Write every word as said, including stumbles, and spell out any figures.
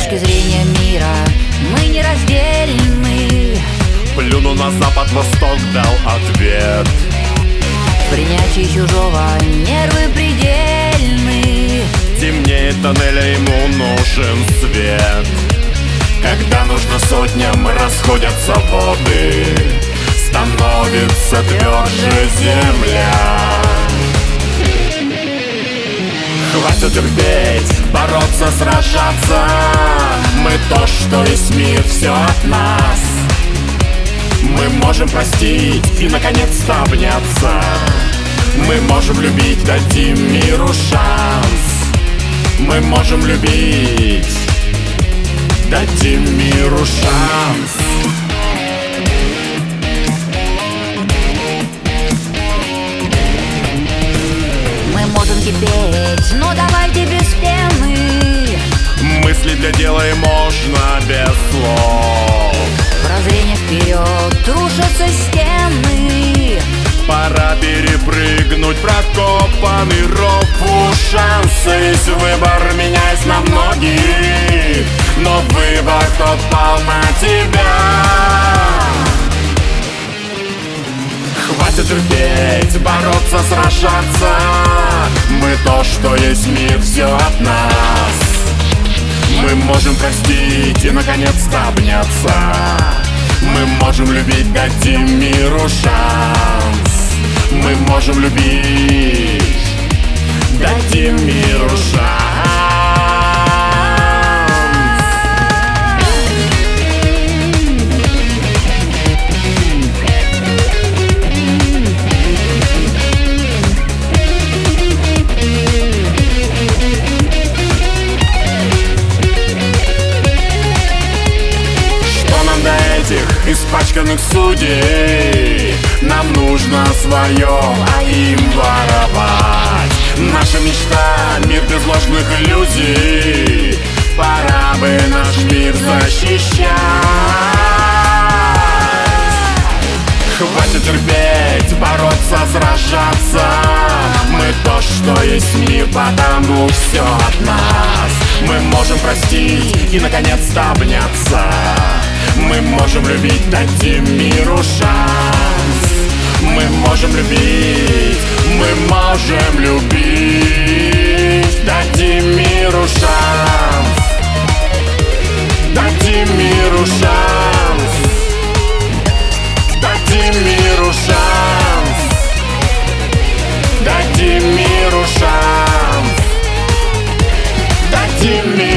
точки зрения мира мы нераздельны. Плюну на запад, восток, дал ответ. В принятии чужого нервы предельны. Темнее тоннеля, ему нужен свет. Когда нужно сотням, расходятся воды, становится тверже земля. Хватит терпеть, бороться, сражаться. Мы то, что весь мир, все от нас. Мы можем простить и наконец-то обняться. Мы можем любить, дадим миру шанс. Мы можем любить, дадим миру шанс. Мы можем кипеть, но давайте без пены. Мысли для дела и можно без слов. Прозрение вперед, рушатся стены. Пора перепрыгнуть прокопанный ров. У шанса есть выбор, меняясь на многих, но выбор тот пал на тебя. Хватит терпеть, бороться, сражаться. Мы то, что есть мир, все от нас. Мы можем простить и наконец-то обняться. Мы можем любить, дадим миру шанс. Мы можем любить, дадим миру шанс. Испачканных судей нам нужно свое, а им воровать. Наша мечта — мир без ложных иллюзий. Пора бы наш мир защищать. Хватит терпеть, бороться, сражаться. Мы то, что есть мир, потому все от нас. Мы можем простить и наконец-то обняться. Мы можем любить, дадим миру шанс. Мы можем любить, мы можем любить, дадим миру шанс. Дадим миру шанс. Дадим миру шанс. Дадим миру шанс. Дадим миру